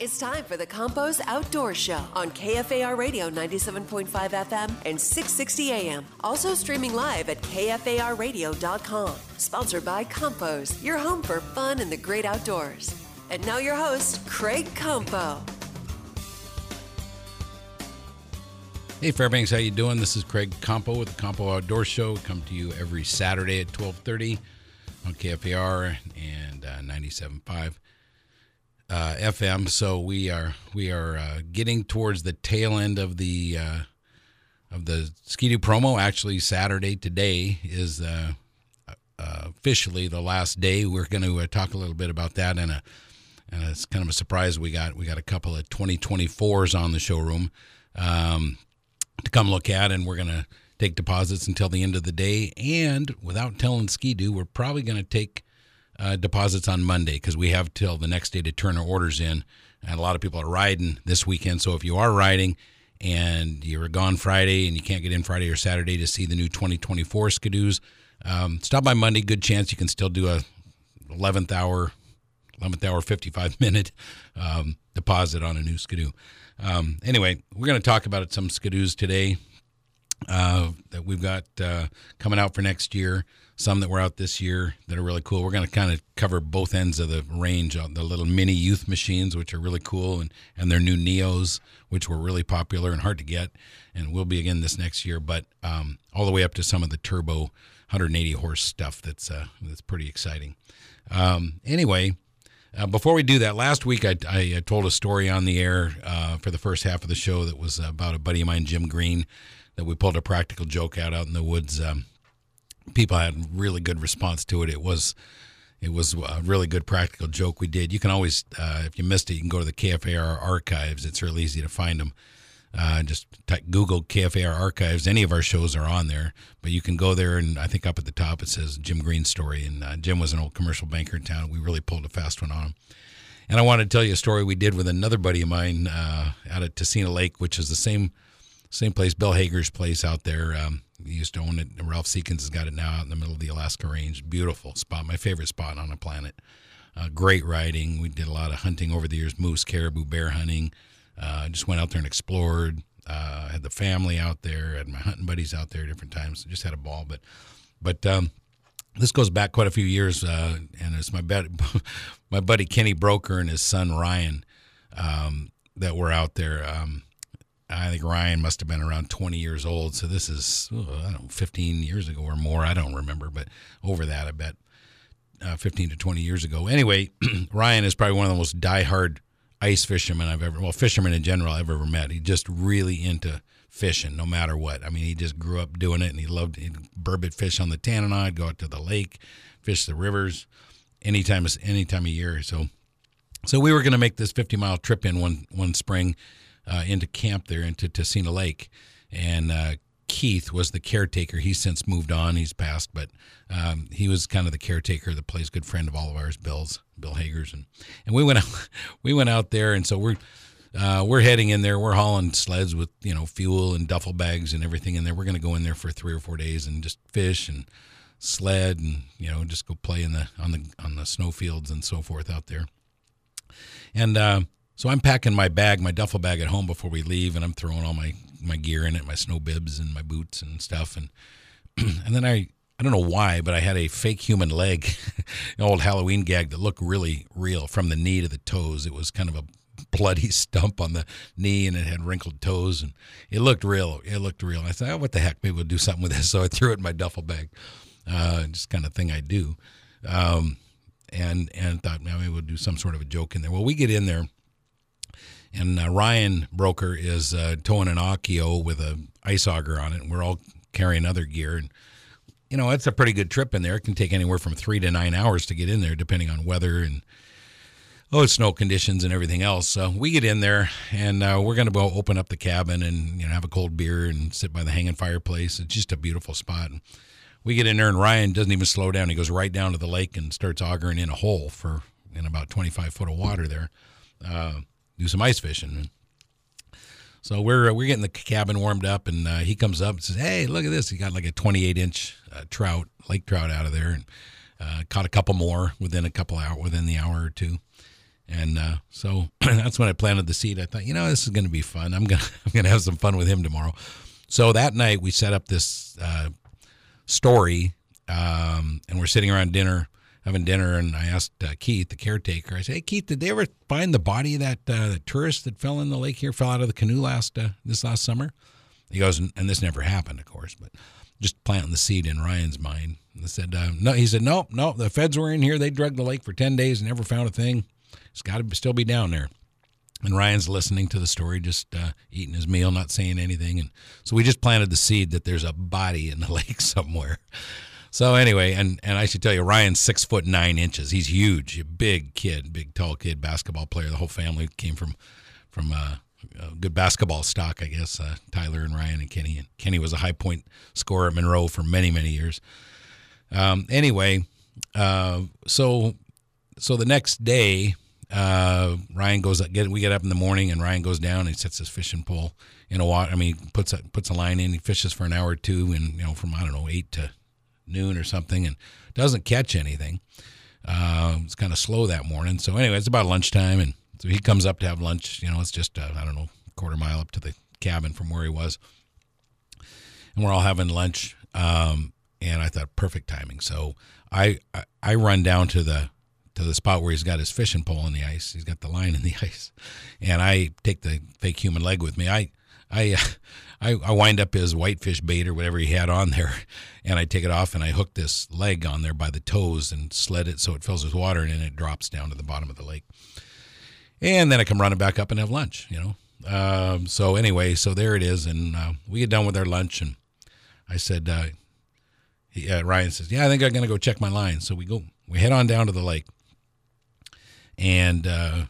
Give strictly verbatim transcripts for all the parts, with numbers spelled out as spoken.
It's time for the Campos Outdoor Show on K F A R Radio ninety-seven point five F M and six sixty A M. Also streaming live at K F A R radio dot com. Sponsored by Campos, your home for fun and the great outdoors. And now your host, Craig Campo. Hey Fairbanks, how you doing? This is Craig Campo with the Campo Outdoor Show. We come to you every Saturday at twelve thirty on K F A R and uh, ninety-seven point five uh, F M. So we are we are uh, getting towards the tail end of the uh, of the Ski-Doo promo. Actually, Saturday today is uh, uh, officially the last day. We're going to uh, talk a little bit about that, and a and it's kind of a surprise. We got we got a couple of twenty twenty-fours on the showroom. Um, to come look at, and we're going to take deposits until the end of the day. And without telling Ski-Doo, we're probably going to take uh, deposits on Monday because we have till the next day to turn our orders in. And a lot of people are riding this weekend. So if you are riding and you're gone Friday and you can't get in Friday or Saturday to see the new twenty twenty-four Ski-Doos, um, stop by Monday. Good chance you can still do a eleventh hour, eleventh hour, fifty-five minute um, deposit on a new Ski-Doo. Um, anyway, we're going to talk about some Ski-Doos today uh, that we've got uh, coming out for next year, some that were out this year that are really cool. We're going to kind of cover both ends of the range, uh, the little mini youth machines, which are really cool, and, and their new Neos, which were really popular and hard to get, and will be again this next year, but um, all the way up to some of the turbo one hundred eighty horse stuff that's, uh, that's pretty exciting. Um, anyway... Uh, before we do that, last week I, I told a story on the air uh, for the first half of the show that was about a buddy of mine, Jim Green, that we pulled a practical joke out out in the woods. Um, people had really good response to it. It was it was a really good practical joke we did. You can always, uh, if you missed it, you can go to the K F A R archives. It's really easy to find them. Uh, just type, Google K F A R archives. Any of our shows are on there, but you can go there, and I think up at the top it says Jim Green story. And uh, Jim was an old commercial banker in town. We really pulled a fast one on him. And I wanted to tell you a story we did with another buddy of mine uh, out at Tessina Lake, which is the same same place, Bill Hager's place out there. Um, he used to own it. Ralph Seekins has got it now out in the middle of the Alaska Range. Beautiful spot, my favorite spot on the planet. Uh, great riding. We did a lot of hunting over the years, moose, caribou, bear hunting. Uh, just went out there and explored. Uh, had the family out there, had my hunting buddies out there at different times. So just had a ball. But but um, this goes back quite a few years, uh, and it's my bed, my buddy Kenny Broker and his son Ryan um, that were out there. Um, I think Ryan must have been around twenty years old. So this is, oh, I don't know, fifteen years ago or more. I don't remember, but over that, I bet, uh, fifteen to twenty years ago. Anyway, Ryan is probably one of the most diehard ice fishermen I've ever, well, fishermen in general I've ever met. He's just really into fishing no matter what. I mean, he just grew up doing it, and he loved he'd burbot fish on the Tanana, go out to the lake, fish the rivers anytime, any time of year. So, so we were going to make this fifty mile trip in one, one spring uh, into camp there into Tessina Lake. And uh, Keith was the caretaker. He's since moved on. He's passed, but um, he was kind of the caretaker, the place, good friend of all of ours, Bill's, Bill Hager's, and and we went out, we went out there, and so we're uh, we're heading in there. We're hauling sleds with you know fuel and duffel bags and everything in there. We're going to go in there for three or four days and just fish and sled and you know just go play in the on the on the snow fields and so forth out there. And uh, so I'm packing my bag, my duffel bag at home before we leave, and I'm throwing all my my gear in it, my snow bibs and my boots and stuff, and and then I I don't know why, but I had a fake human leg, an old Halloween gag that looked really real from the knee to the toes. It was kind of a bloody stump on the knee, and it had wrinkled toes, and it looked real. It looked real. And I thought, oh, what the heck, maybe we'll do something with this. So I threw it in my duffel bag, uh, just kind of thing I do, um, and and thought, now maybe we'll do some sort of a joke in there. Well, we get in there. And uh, Ryan Broker is uh, towing an Akio with a ice auger on it, and we're all carrying other gear. And you know, it's a pretty good trip in there. It can take anywhere from three to nine hours to get in there, depending on weather and oh, snow conditions and everything else. So we get in there, and uh, we're going to go open up the cabin and you know have a cold beer and sit by the hanging fireplace. It's just a beautiful spot. And we get in there, and Ryan doesn't even slow down. He goes right down to the lake and starts augering in a hole for in about twenty-five foot of water there. Uh, do some ice fishing. So we're uh, we're getting the cabin warmed up, and uh, he comes up and says, "Hey, look at this! He got like a twenty-eight inch uh, trout, lake trout, out of there, and uh, caught a couple more within a couple hour within the hour or two." And uh, so that's when I planted the seed. I thought, you know, this is going to be fun. I'm going to I'm going to have some fun with him tomorrow. So that night we set up this uh, story, um, and we're sitting around dinner, having dinner, and I asked uh, Keith, the caretaker, I said, hey, Keith, did they ever find the body of that, uh, that tourist that fell in the lake here, fell out of the canoe last uh, this last summer? He goes, and this never happened, of course, but just planting the seed in Ryan's mind. And I said, uh, no. He said, no, no, the feds were in here. They drugged the lake for ten days and never found a thing. It's got to still be down there. And Ryan's listening to the story, just uh, eating his meal, not saying anything. And so we just planted the seed that there's a body in the lake somewhere. So anyway, and, and I should tell you, Ryan's six foot nine inches. He's huge, a big kid, big tall kid, basketball player. The whole family came from from uh, good basketball stock, I guess. Uh, Tyler and Ryan and Kenny. And Kenny was a high point scorer at Monroe for many, many years. Um, anyway, uh, so so the next day. Uh, Ryan goes up, get, we get up in the morning and Ryan goes down and he sets his fishing pole in a water. I mean, he puts a, puts a line in, he fishes for an hour or two and, you know, from, I don't know, eight to noon or something and doesn't catch anything. Uh, it's kind of slow that morning. So anyway, it's about lunchtime. And so he comes up to have lunch. You know, it's just, uh, I don't know, a quarter mile up to the cabin from where he was. And we're all having lunch. Um, and I thought perfect timing. So I, I, I run down to the, to the spot where he's got his fishing pole in the ice. He's got the line in the ice. And I take the fake human leg with me. I I I, I wind up his whitefish bait or whatever he had on there, and I take it off, and I hook this leg on there by the toes and sled it so it fills with water, and then it drops down to the bottom of the lake. And then I come running back up and have lunch, you know. Um, so anyway, so there it is, and uh, we get done with our lunch, and I said, uh, he, uh, Ryan says, yeah, I think I'm going to go check my line. So we go, we head on down to the lake. And uh,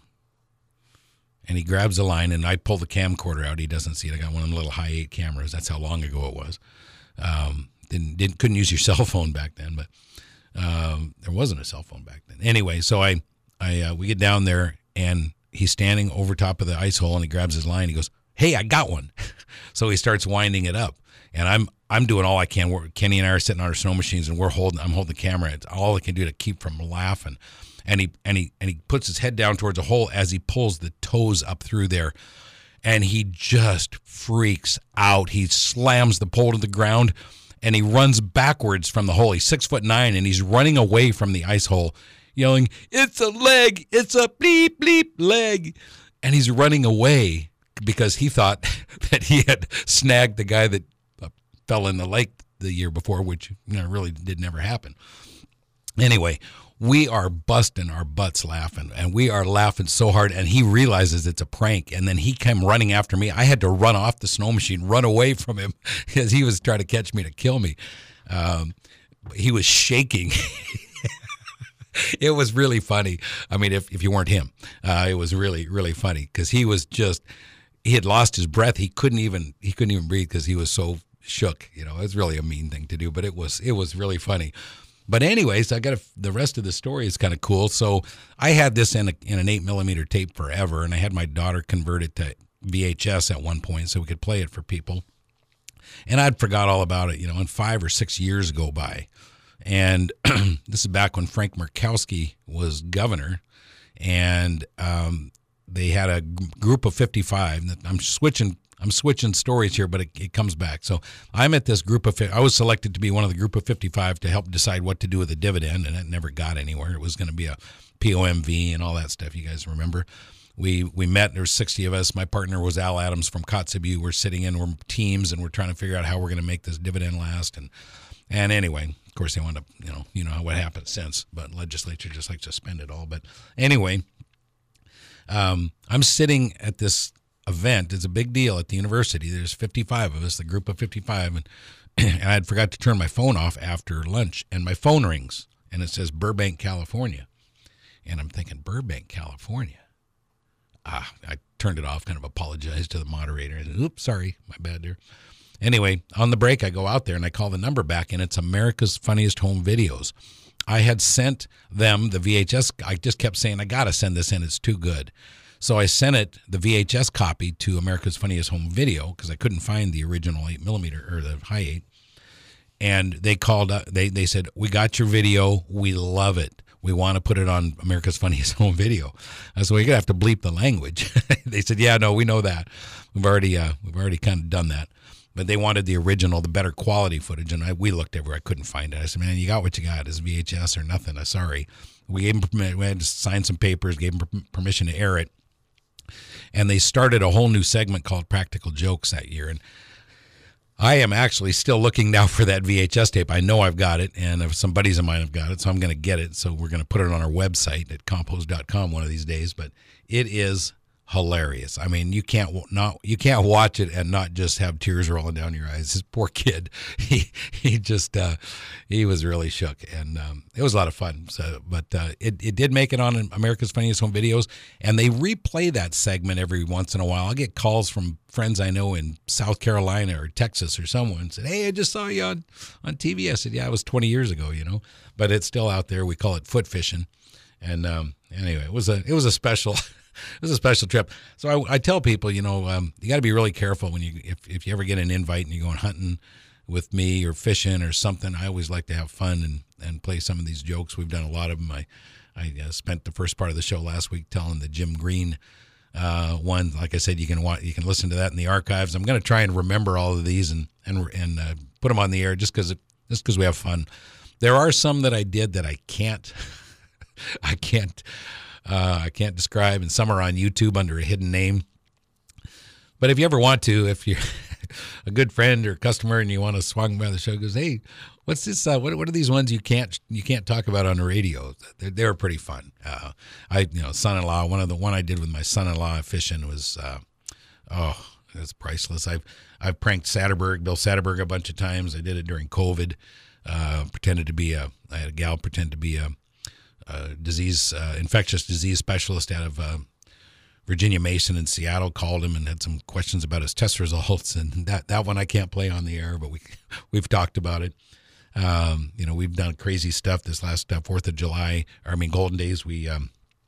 and he grabs the line, and I pull the camcorder out. He doesn't see it. I got one of them little high eight cameras. That's how long ago it was. Um, didn't, didn't couldn't use your cell phone back then, but um, there wasn't a cell phone back then. Anyway, so I I uh, we get down there, and he's standing over top of the ice hole, and he grabs his line. He goes, "Hey, I got one!" So he starts winding it up, and I'm I'm doing all I can. We're, Kenny and I are sitting on our snow machines, and we're holding. I'm holding the camera. It's all I can do to keep from laughing. And he and he and he puts his head down towards a hole as he pulls the toes up through there, and he just freaks out. He slams the pole to the ground, and he runs backwards from the hole. He's six foot nine, and he's running away from the ice hole, yelling, "It's a leg! It's a bleep bleep leg!" And he's running away because he thought that he had snagged the guy that fell in the lake the year before, which, you know, really did never happen. Anyway, we are busting our butts laughing, and we are laughing so hard, and he realizes it's a prank, and then he came running after me. I had to run off the snow machine, run away from him, because he was trying to catch me to kill me. Um, he was shaking. It was really funny. I mean, if, if you weren't him, uh, it was really, really funny, because he was just, he had lost his breath. He couldn't even, he couldn't even breathe because he was so shook. You know, it's really a mean thing to do, but it was, it was really funny. But anyways, I got a, the rest of the story is kind of cool. So I had this in, a, in an eight millimeter tape forever, and I had my daughter convert it to V H S at one point so we could play it for people. And I'd forgot all about it, you know, and five or six years go by. And this is back when Frank Murkowski was governor, and um, they had a g- group of fifty-five. I'm switching I'm switching stories here, but it, it comes back. So I'm at this group of, I was selected to be one of the group of fifty-five to help decide what to do with the dividend, and it never got anywhere. It was going to be a P O M V and all that stuff. You guys remember? We we met, there were sixty of us. My partner was Al Adams from Kotzebue. We're sitting in, we're teams, and we're trying to figure out how we're going to make this dividend last. And and anyway, of course, they wound up, you know, you know what happened since, but legislature just likes to spend it all. But anyway, um, I'm sitting at this event. It's a big deal at the university. There's fifty-five of us, the group of fifty-five, and, and I had forgot to turn my phone off after lunch, and my phone rings, and it says Burbank, California. And I'm thinking, Burbank, California? Ah, I turned it off, kind of apologized to the moderator. And, oops, sorry, my bad there. Anyway, on the break, I go out there, and I call the number back, and it's America's Funniest Home Videos. I had sent them the V H S. I just kept saying, I got to send this in. It's too good. So I sent it, the V H S copy, to America's Funniest Home Video because I couldn't find the original eight millimeter or the high eight. And they called up, they, they said, we got your video. We love it. we want to put it on America's Funniest Home Video. I said, well, you're going to have to bleep the language. They said, yeah, no, we know that. We've already uh, we've already kind of done that. But they wanted the original, the better quality footage, and I, we looked everywhere. I couldn't find it. I said, man, you got what you got. It's V H S or nothing. I'm sorry. We gave them permission. We had to sign some papers, gave them permission to air it. And they started a whole new segment called Practical Jokes that year. And I am actually still looking now for that V H S tape. I know I've got it, and some buddies of mine have got it, so I'm going to get it. So we're going to put it on our website at compos dot com one of these days. But it is hilarious. I mean, you can't not you can't watch it and not just have tears rolling down your eyes. This poor kid, he he just uh, he was really shook, and um, it was a lot of fun. So, but uh, it it did make it on America's Funniest Home Videos, and they replay that segment every once in a while. I get calls from friends I know in South Carolina or Texas or someone said, "Hey, I just saw you on on T V." I said, "Yeah, it was twenty years ago, you know," but it's still out there. We call it foot fishing, and um, anyway, it was a it was a special. It was a special trip. So I, I tell people, you know, um, you got to be really careful when you, if, if you ever get an invite and you're going hunting with me or fishing or something. I always like to have fun and, and play some of these jokes. We've done a lot of them. I, I uh, spent the first part of the show last week telling the Jim Green uh, one. Like I said, you can watch, you can listen to that in the archives. I'm going to try and remember all of these and and and uh, put them on the air just because just because we have fun. There are some that I did that I can't, I can't. Uh, I can't describe, and some are on YouTube under a hidden name. But if you ever want to, if you're a good friend or customer and you want to swing by the show, goes, hey, what's this? Uh, what, what are these ones you can't you can't talk about on the radio? They're, they're pretty fun. Uh, I you know, son-in-law. One of the one I did with my son-in-law fishing was uh, oh, it's priceless. I've I've pranked Satterberg, Bill Satterberg, a bunch of times. I did it during COVID. Uh, pretended to be a I had a gal pretend to be a Uh, disease, uh, infectious disease specialist out of uh, Virginia Mason in Seattle, called him and had some questions about his test results. And that, that one I can't play on the air, but we, we've talked about it. Um, you know, we've done crazy stuff this last uh, fourth of July, or I mean, Golden Days. We, um,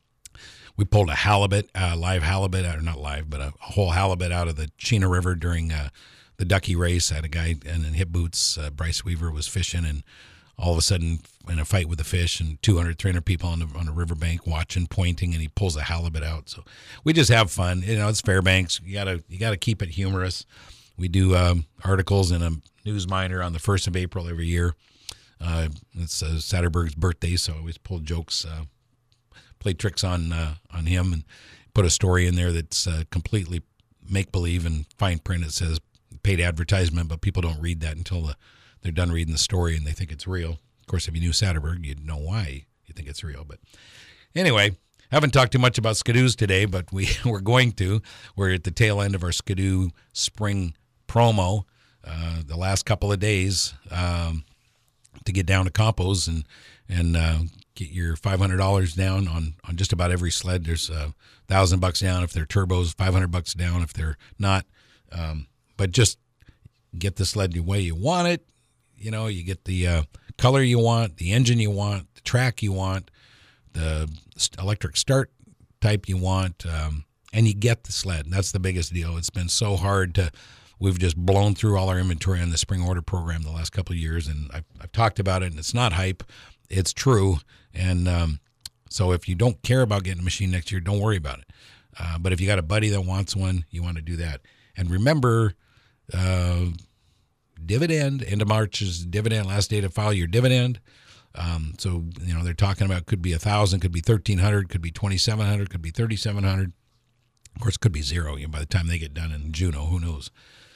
we pulled a halibut, uh, live halibut, or not live, but a, a whole halibut out of the Chena River during uh, the ducky race. I had a guy in, in hip boots, uh, Bryce Weaver, was fishing, and all of a sudden in a fight with the fish, and two hundred, three hundred people on the on the riverbank watching, pointing, and he pulls a halibut out. So we just have fun. You know, it's Fairbanks. You gotta you gotta keep it humorous. We do um, articles in a News Miner on the first of April every year. Uh, it's uh, Satterberg's birthday, so I always pull jokes, uh, play tricks on uh, on him, and put a story in there that's uh, completely make believe and fine print. It says paid advertisement, but people don't read that until the they're done reading the story and they think it's real. Of course, if you knew Satterberg, you'd know why you think it's real. But anyway, haven't talked too much about Skidoos today, but we, we're going to. We're at the tail end of our Skidoo spring promo. Uh, the last couple of days um, to get down to Compos and and uh, get your five hundred dollars down on, on just about every sled. There's a uh, thousand bucks down if they're turbos, five hundred bucks down if they're not. Um, but just get the sled the way you want it. You know, you get the uh, color you want, the engine you want, the track you want, the electric start type you want, um, and you get the sled. And that's the biggest deal. It's been so hard to, we've just blown through all our inventory on the spring order program the last couple of years, and I've, I've talked about it, and it's not hype. It's true. And um, so if you don't care about getting a machine next year, don't worry about it. Uh, but if you got a buddy that wants one, you want to do that. And remember, uh, dividend, end of March is dividend, last day to file your dividend. Um, so, you know, they're talking about could be a thousand, could be thirteen hundred, could be twenty-seven hundred, could be thirty-seven hundred. Of course, it could be zero, you know, by the time they get done in Juneau, who knows?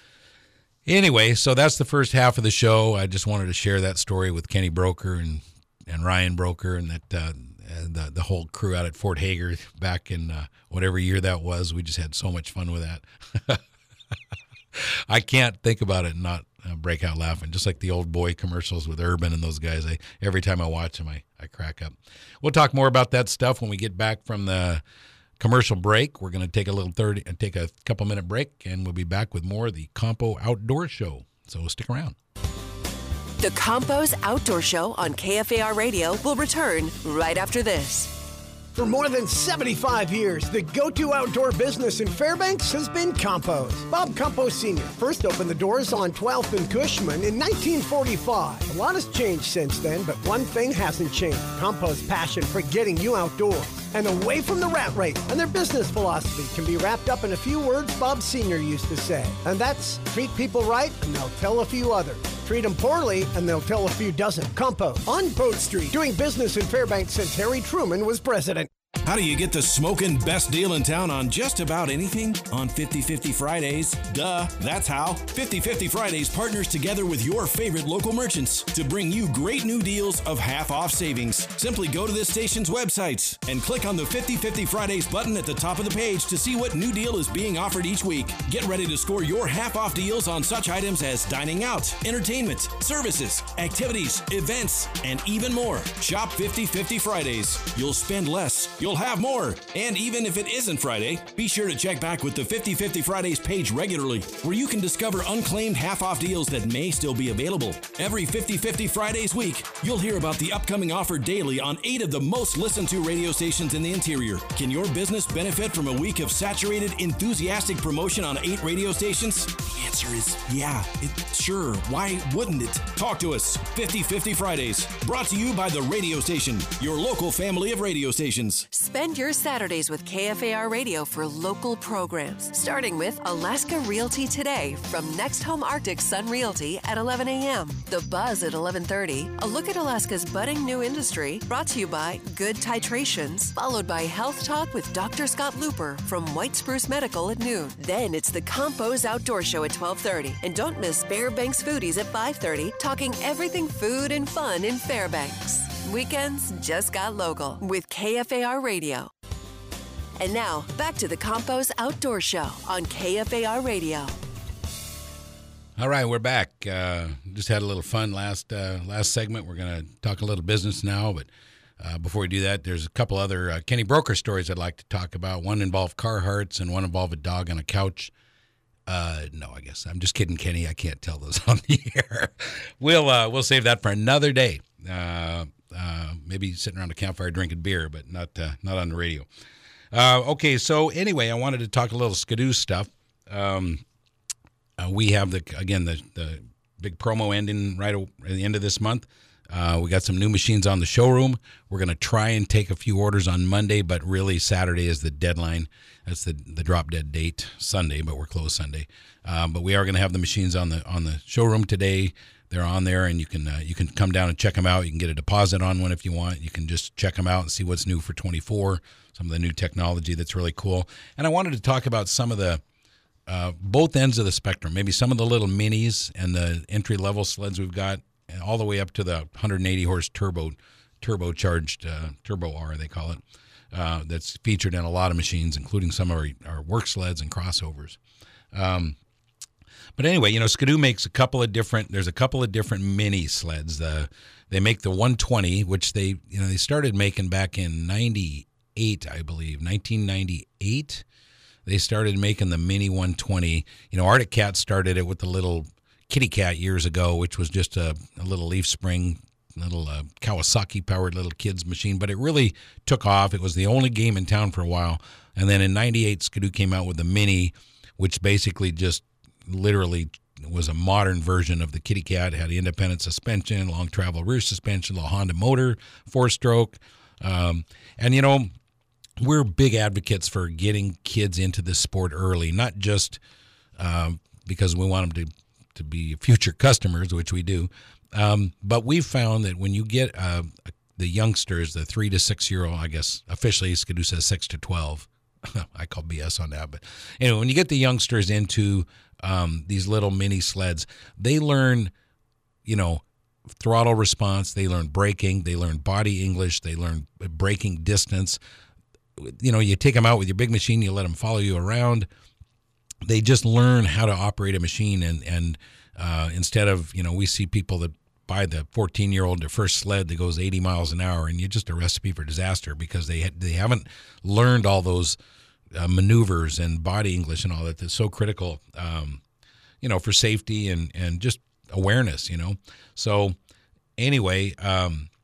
Anyway, so that's the first half of the show. I just wanted to share that story with Kenny Broker and, and Ryan Broker and that uh, the the whole crew out at Fort Hager back in uh, whatever year that was. We just had so much fun with that. I can't think about it and not uh, break out laughing, just like the old boy commercials with Urban and those guys. I, every time I watch them, I, I crack up. We'll talk more about that stuff when we get back from the commercial break. We're going to take a little thirty, take a couple minute break, and we'll be back with more of the Compo Outdoor Show. So stick around. The Compos Outdoor Show on K F A R Radio will return right after this. For more than seventy-five years, the go-to outdoor business in Fairbanks has been Compos. Bob Compos Senior first opened the doors on twelfth and Cushman in nineteen forty-five. A lot has changed since then, but one thing hasn't changed. Compos' passion for getting you outdoors and away from the rat race. And their business philosophy can be wrapped up in a few words Bob Senior used to say. And that's, treat people right and they'll tell a few others. Treat them poorly and they'll tell a few dozen. Compos on Boat Street, doing business in Fairbanks since Harry Truman was president. How do you get the smoking best deal in town on just about anything? On fifty fifty Fridays. Duh, that's how. fifty fifty Fridays partners together with your favorite local merchants to bring you great new deals of half-off savings. Simply go to this station's websites and click on the fifty fifty Fridays button at the top of the page to see what new deal is being offered each week. Get ready to score your half-off deals on such items as dining out, entertainment, services, activities, events, and even more. Shop fifty fifty Fridays. You'll spend less. You'll have more. And even if it isn't Friday, be sure to check back with the fifty fifty Fridays page regularly, where you can discover unclaimed half-off deals that may still be available. Every fifty fifty Fridays week, you'll hear about the upcoming offer daily on eight of the most listened to radio stations in the interior. Can your business benefit from a week of saturated, enthusiastic promotion on eight radio stations? The answer is yeah. It, sure. Why wouldn't it? Talk to us. fifty fifty Fridays. Brought to you by the radio station, your local family of radio stations. Spend your Saturdays with K F A R Radio for local programs, starting with Alaska Realty Today from Next Home Arctic Sun Realty at eleven a.m. The Buzz at eleven thirty, a look at Alaska's budding new industry, brought to you by Good Titrations, followed by Health Talk with Doctor Scott Looper from White Spruce Medical at noon. Then it's the Compos Outdoor Show at twelve thirty. And don't miss Fairbanks Foodies at five thirty, talking everything food and fun in Fairbanks. Weekends just got local with K F A R Radio. And now, back to the Compos Outdoor Show on K F A R Radio. All right, we're back. Uh, just had a little fun last uh, last segment. We're going to talk a little business now, but uh, before we do that, there's a couple other uh, Kenny Broker stories I'd like to talk about. One involved Carhartts and one involved a dog on a couch. Uh, no, I guess I'm just kidding, Kenny. I can't tell those on the air. We'll uh, we'll save that for another day. Uh, uh, maybe sitting around a campfire drinking beer, but not uh, not on the radio. Uh, okay, so anyway, I wanted to talk a little Skidoo stuff. Um, uh, we have the again the the big promo ending right at the end of this month. Uh, we got some new machines on the showroom. We're going to try and take a few orders on Monday, but really Saturday is the deadline. That's the the drop dead date. Sunday, but we're closed Sunday. Um, but we are going to have the machines on the on the showroom today. They're on there, and you can uh, you can come down and check them out. You can get a deposit on one if you want. You can just check them out and see what's new for twenty-four, some of the new technology that's really cool. And I wanted to talk about some of the uh, both ends of the spectrum, maybe some of the little minis and the entry-level sleds we've got, and all the way up to the one hundred eighty horse turbo, turbocharged uh, Turbo R, they call it, uh, that's featured in a lot of machines, including some of our, our work sleds and crossovers. Um, But anyway, you know, Skidoo makes a couple of different, there's a couple of different mini sleds. The, they make the one twenty, which they, you know, they started making back in ninety-eight, I believe, nineteen ninety-eight. They started making the mini one twenty. You know, Arctic Cat started it with the little Kitty Cat years ago, which was just a, a little leaf spring, little uh, Kawasaki-powered little kids machine. But it really took off. It was the only game in town for a while. And then in ninety-eight, Skidoo came out with the mini, which basically just literally was a modern version of the Kitty Cat. It had independent suspension, long travel rear suspension, little Honda motor, four-stroke. Um, and, you know, we're big advocates for getting kids into this sport early, not just um, because we want them to, to be future customers, which we do, um, but we've found that when you get uh, the youngsters, the three to six-year-old, I guess officially Skidoo says six to twelve. I call B S on that. But anyway, when you get the youngsters into um, these little mini sleds, they learn, you know, throttle response. They learn braking. They learn body English. They learn braking distance. You know, you take them out with your big machine, you let them follow you around. They just learn how to operate a machine. And, and uh, instead of, you know, we see people that buy the fourteen-year-old their first sled that goes eighty miles an hour, and you're just a recipe for disaster because they they haven't learned all those uh, maneuvers and body English and all that that's so critical, um, you know, for safety and, and just awareness, you know. So anyway, um,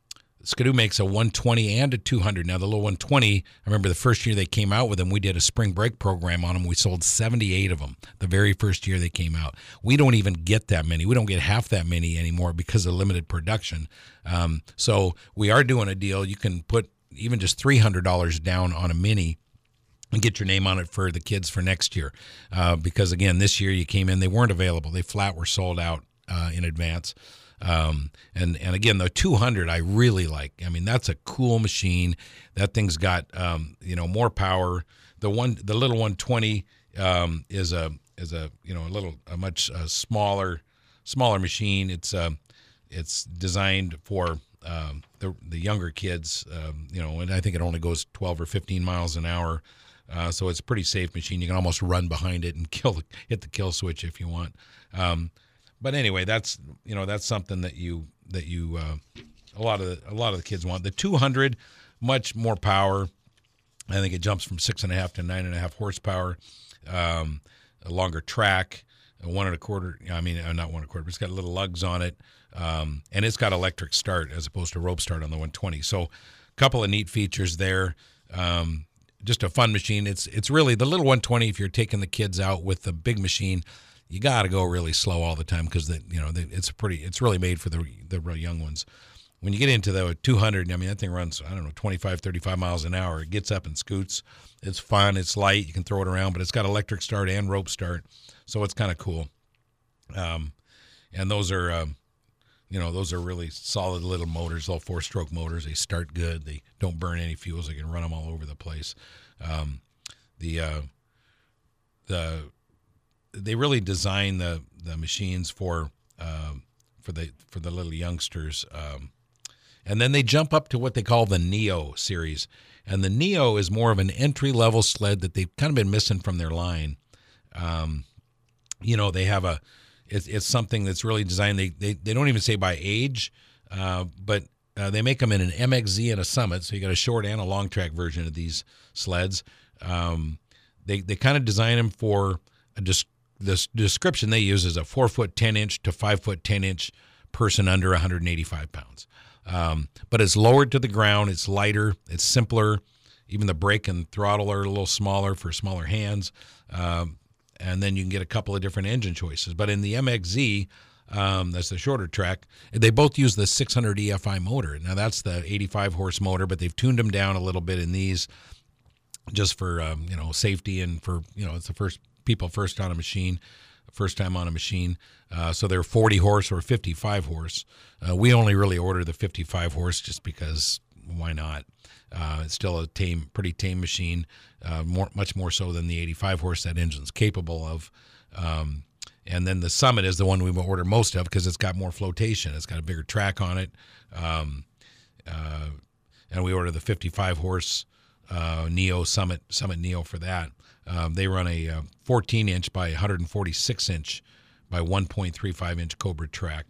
Skidoo makes a one twenty and a two hundred. Now, the little one twenty, I remember the first year they came out with them, we did a spring break program on them. We sold seventy-eight of them the very first year they came out. We don't even get that many. We don't get half that many anymore because of limited production. Um, so we are doing a deal. You can put even just three hundred dollars down on a Mini and get your name on it for the kids for next year. Uh, because, again, this year you came in, they weren't available. They flat were sold out uh, in advance. Um, and, and again, the two hundred I really like. I mean, that's a cool machine. That thing's got, um, you know, more power. The one, the little one twenty, um, is a, is a, you know, a little, a much uh, smaller, smaller machine. It's, uh, it's designed for, um, the, the younger kids, um, you know, and I think it only goes twelve or fifteen miles an hour. Uh, so it's a pretty safe machine. You can almost run behind it and kill, the, hit the kill switch if you want. Um, But anyway, that's you know that's something that you that you uh, a lot of the, a lot of the kids want. The two hundred, much more power. I think it jumps from six and a half to nine and a half horsepower. Um, a longer track, a one and a quarter. I mean, uh, not one and a quarter, but it's got little lugs on it, um, and it's got electric start as opposed to rope start on the one twenty. So, a couple of neat features there. Um, just a fun machine. It's it's really the little one twenty. If you're taking the kids out with the big machine, you got to go really slow all the time because you know it's pretty. It's really made for the the real young ones. When you get into the two hundred, I mean that thing runs I don't know twenty-five, thirty-five miles an hour. It gets up and scoots. It's fun. It's light. You can throw it around, but it's got electric start and rope start, so it's kind of cool. Um, and those are um, you know those are really solid little motors, little four stroke motors. They start good. They don't burn any fuels. They can run them all over the place. Um, the uh, the They really design the, the machines for um, for the for the little youngsters, um, and then they jump up to what they call the Neo series. And the Neo is more of an entry level sled that they've kind of been missing from their line. Um, you know, they have a it's, it's something that's really designed. They they, they don't even say by age, uh, but uh, they make them in an M X Z and a Summit. So you got a short and a long track version of these sleds. Um, they they kind of design them for a just. The description they use is a four foot ten inch to five foot ten inch person under one hundred eighty-five pounds. Um, but it's lowered to the ground. It's lighter. It's simpler. Even the brake and throttle are a little smaller for smaller hands. Um, and then you can get a couple of different engine choices. But in the M X Z, um, that's the shorter track, they both use the six hundred E F I motor. Now that's the eighty-five horse motor, but they've tuned them down a little bit in these just for um, you know safety and for you know it's the first. People first on a machine, first time on a machine. Uh, so they're forty horse or fifty-five horse. Uh, we only really order the fifty-five horse just because why not? Uh, it's still a tame, pretty tame machine, uh, more, much more so than the eighty-five horse that engine's capable of. Um, and then the Summit is the one we order most of because it's got more flotation. It's got a bigger track on it. Um, uh, and we order the fifty-five horse uh, Neo Summit, Summit Neo for that. Um, they run a uh, fourteen inch by one forty-six inch by one point three five inch Cobra track,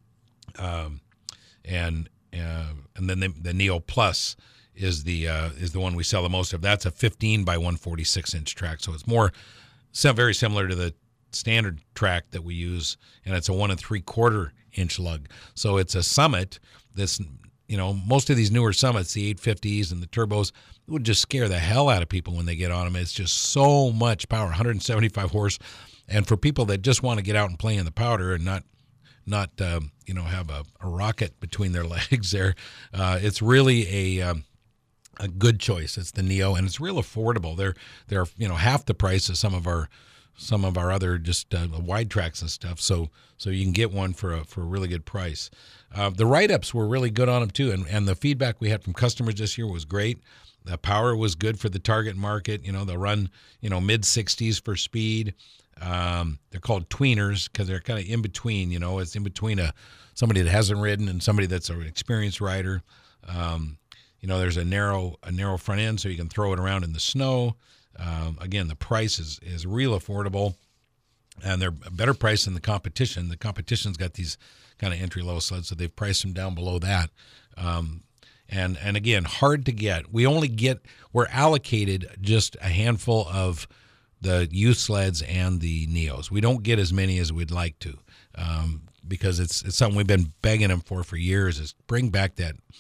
um, and uh, and then the, the Neo Plus is the uh, is the one we sell the most of. That's a fifteen by one forty-six inch track, so it's more so very similar to the standard track that we use, and it's a one and three quarter inch lug. So it's a Summit that's you know most of these newer Summits, the eight fifties and the turbos, would just scare the hell out of people when they get on them. It's just so much power, one seventy-five horse, and for people that just want to get out and play in the powder and not, not um, you know, have a, a rocket between their legs, there, uh, it's really a um, a good choice. It's the Neo, and it's real affordable. They're they're you know half the price of some of our some of our other just uh, wide tracks and stuff. So so you can get one for a for a really good price. Uh, the write-ups were really good on them too, and and the feedback we had from customers this year was great. The power was good for the target market. You know, they'll run, you know, mid sixties for speed. Um, they're called tweeners because they're kind of in between, you know, it's in between a somebody that hasn't ridden and somebody that's an experienced rider. Um, you know, there's a narrow a narrow front end so you can throw it around in the snow. Um, again, the price is, is real affordable, and they're a better price than the competition. The competition's got these kind of entry-level sleds, so they've priced them down below that. Um, and and again, hard to get. We only get, we're allocated just a handful of the youth sleds and the Neos. We don't get as many as we'd like to, um, because it's it's something we've been begging them for for years, is bring back that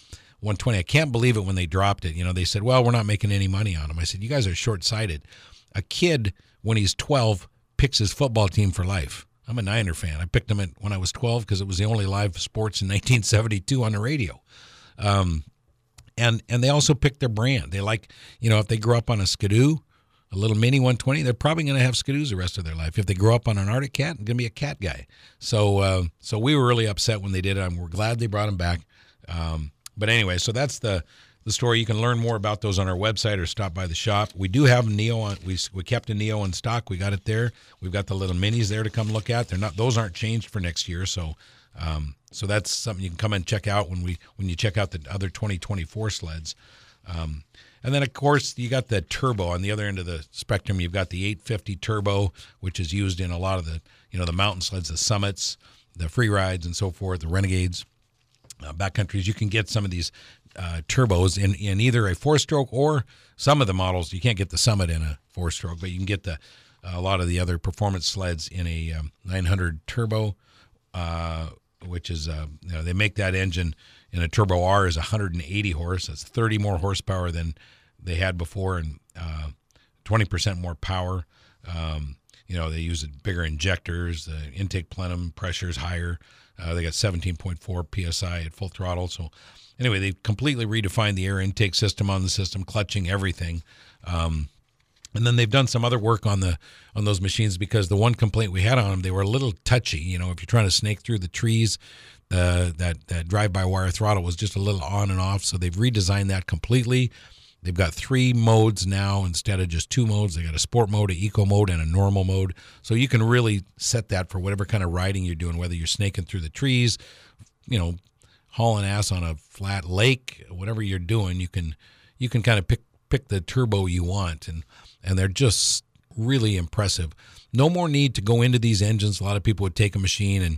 one twenty. I can't believe it when they dropped it. You know, they said, well, we're not making any money on them. I said, you guys are short-sighted. A kid, when he's twelve, picks his football team for life. I'm a Niner fan. I picked them at, when I was twelve because it was the only live sports in nineteen seventy-two on the radio. Um, and and they also pick their brand. They like, you know, if they grew up on a Skidoo, a little mini one twenty, they're probably going to have Skidoos the rest of their life. If they grow up on an Arctic Cat, they're going to be a cat guy. So uh, so we were really upset when they did it. And we're glad they brought them back. Um, but anyway, so that's the the story. You can learn more about those on our website or stop by the shop. We do have Neo on. We we kept a Neo in stock. We got it there. We've got the little minis there to come look at. They're not; those aren't changed for next year. So um, so that's something you can come and check out when we when you check out the other twenty twenty-four sleds. Um, and then of course you got the turbo on the other end of the spectrum. You've got the eight fifty turbo, which is used in a lot of the you know the mountain sleds, the Summits, the Free Rides, and so forth. The Renegades, uh, backcountries. You can get some of these. Uh, turbos in, in either a four-stroke or some of the models. You can't get the Summit in a four-stroke, but you can get the uh, a lot of the other performance sleds in a um, nine hundred turbo, uh, which is uh, you know they make that engine in a Turbo R is one hundred eighty horse. That's thirty more horsepower than they had before, and uh, twenty percent more power. Um, you know they use bigger injectors. The intake plenum pressure is higher. Uh, they got seventeen point four P S I at full throttle. So anyway, they completely redefined the air intake system on the system, clutching everything. Um, and then they've done some other work on the on those machines because the one complaint we had on them, they were a little touchy. You know, if you're trying to snake through the trees, uh, that, that drive-by-wire throttle was just a little on and off. So they've redesigned that completely. They've got three modes now instead of just two modes. They got a sport mode, an eco mode, and a normal mode. So you can really set that for whatever kind of riding you're doing, whether you're snaking through the trees, you know, hauling ass on a flat lake, whatever you're doing, you can you can kind of pick pick the turbo you want, and and they're just really impressive. No more need to go into these engines. A lot of people would take a machine and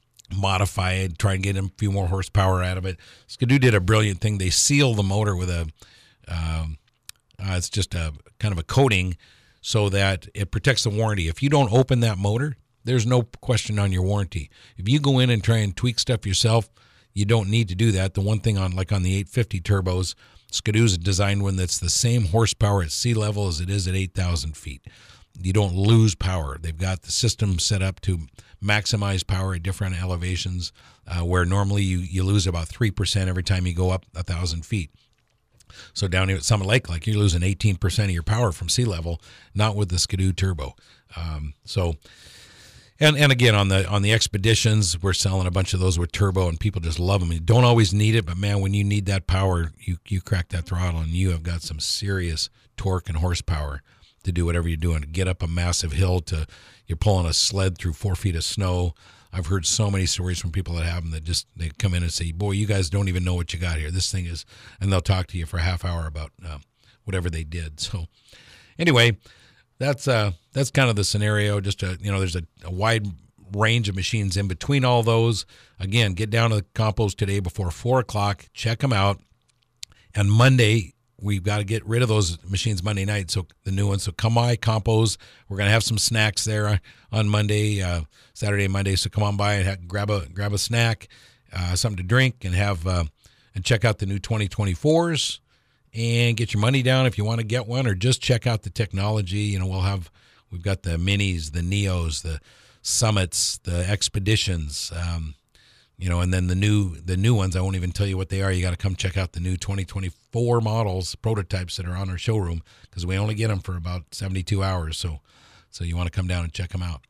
modify it, try and get a few more horsepower out of it. Skidoo did a brilliant thing. They seal the motor with a Um, uh, it's just a kind of a coating so that it protects the warranty. If you don't open that motor, there's no question on your warranty. If you go in and try and tweak stuff yourself, you don't need to do that. The one thing on like on the eight fifty turbos, Skidoo's designed one that's the same horsepower at sea level as it is at eight thousand feet. You don't lose power. They've got the system set up to maximize power at different elevations, uh, where normally you, you lose about three percent every time you go up one thousand feet. So down here at Summit Lake, like you're losing eighteen percent of your power from sea level, not with the Skidoo Turbo. Um, so, and and again on the on the Expeditions, we're selling a bunch of those with turbo, and people just love them. You don't always need it, but man, when you need that power, you you crack that throttle, and you have got some serious torque and horsepower to do whatever you're doing. To get up a massive hill, to you're pulling a sled through four feet of snow. I've heard so many stories from people that have them that just they come in and say, boy, you guys don't even know what you got here. This thing is, and they'll talk to you for a half hour about uh, whatever they did. So anyway, that's uh, that's kind of the scenario. Just, a, you know, there's a, a wide range of machines in between all those. Again, get down to the Compos today before four o'clock. Check them out. And Monday, we've got to get rid of those machines Monday night, so the new ones. So come by Compos. We're going to have some snacks there on Monday, uh, Saturday and Monday. So come on by and have, grab a grab a snack, uh, something to drink, and have uh, and check out the new twenty twenty-fours and get your money down if you want to get one, or just check out the technology. You know, we'll have we've got the Minis, the Neos, the Summits, the Expeditions. Um, You know, and then the new the new ones, I won't even tell you what they are. You got to come check out the new twenty twenty-four models, prototypes that are on our showroom, because we only get them for about seventy-two hours. So so you want to come down and check them out.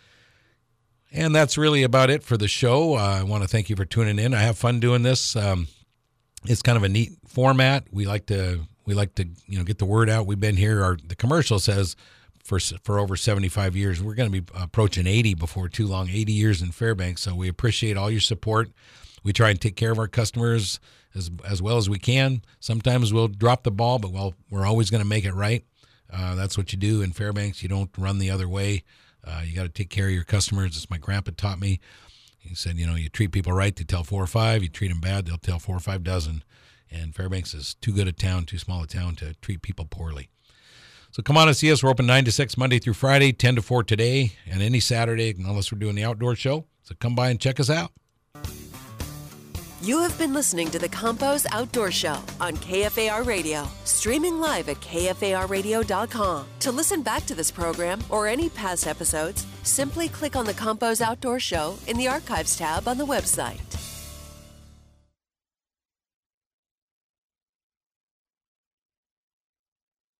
And that's really about it for the show. Uh, I want to thank you for tuning in. I have fun doing this. Um, it's kind of a neat format. We like to we like to you know get the word out. We've been here. Our the commercial says for for over seventy-five years. We're going to be approaching eighty before too long, eighty years in Fairbanks. So we appreciate all your support. We try and take care of our customers as as well as we can. Sometimes we'll drop the ball, but well, we're always going to make it right. Uh, that's what you do in Fairbanks. You don't run the other way. Uh, you got to take care of your customers. As my grandpa taught me. He said, you know, you treat people right, they tell four or five. You treat them bad, they'll tell four or five dozen. And Fairbanks is too good a town, too small a town to treat people poorly. So come on and see us. We're open nine to six Monday through Friday, ten to four today, and any Saturday, unless we're doing the outdoor show. So come by and check us out. You have been listening to the Campos Outdoor Show on K F A R Radio, streaming live at K F A R radio dot com. To listen back to this program or any past episodes, simply click on the Campos Outdoor Show in the Archives tab on the website.